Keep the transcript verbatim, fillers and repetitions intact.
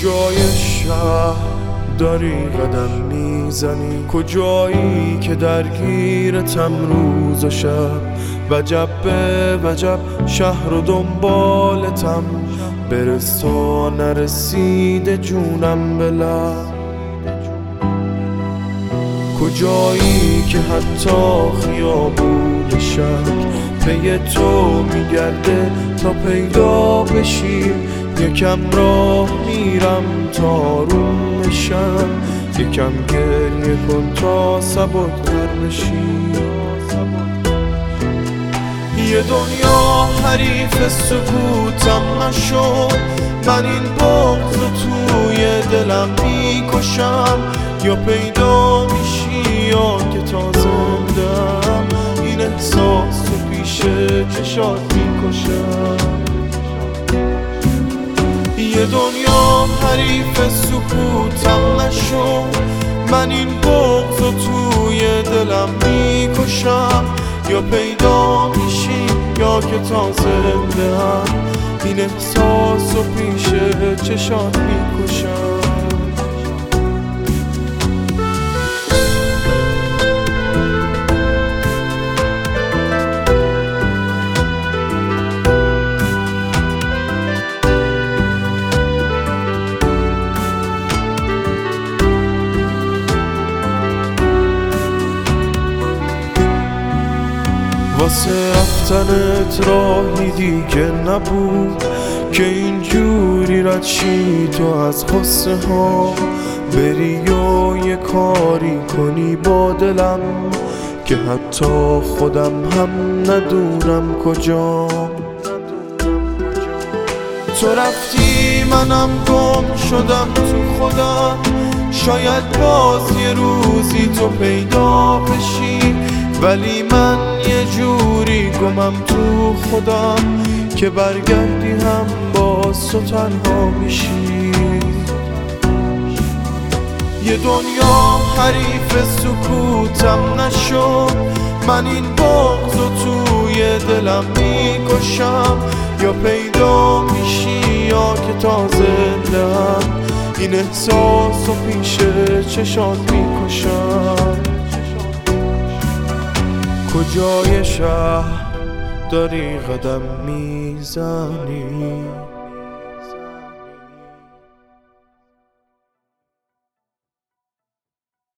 کجای شهر داری قدم میزنی؟ کجایی که درگیرتم روز و شب؟ وجب به وجب شهر و دنبالتم، برس تا نرسیده جونم به لب. کجایی که حتی خیابون شهر پی تو میگرده تا پیدا بشیم؟ یکم راه میرم تا روم شم، یکم گریه کن تا سبکتر بشی. یه دنیا حریف سکوتم نشو، من این بغض رو توی دلم میکشم. یا پیدا میشی یا که تا زندم، این احساس رو پیش چشات میکشم. یه دنیا حریف سکوتم نشو، من این بغض رو توی دلم میکشم. یا پیدا میشی یا که تا زنده هم، این احساس رو پیش چشات میکشم. واسه رفتنت راهی دیگه نبود که اینجوری رد شی تو از غصه ها، بری و یه کاری کنی با دلم که حتی خودم هم ندونم کجام. تو رفتی منم گم شدم تو خودم، شاید باز یه روزی تو پیدا بشی، ولی من یه جوری گمم تو خودم که برگردی هم باز تو تنها میشی. یه دنیا حریف سکوتم نشو، من این بغض رو توی دلم میکشم. یا پیدا میشی یا که تا زندم، این احساس رو پیش چشات میکشم. کجای شهر داری قدم میزنی؟